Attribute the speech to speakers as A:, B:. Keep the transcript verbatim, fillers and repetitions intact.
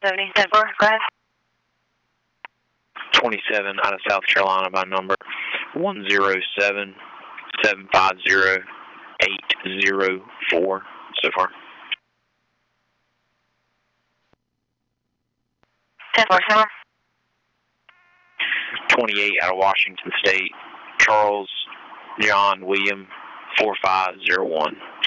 A: seventy, ten four, go ahead.
B: twenty-seven out of South Carolina by number one zero seven, seven five zero, eight zero four so far.
A: ten four, seven.
B: twenty-eight out of Washington State, Charles John William four five zero one.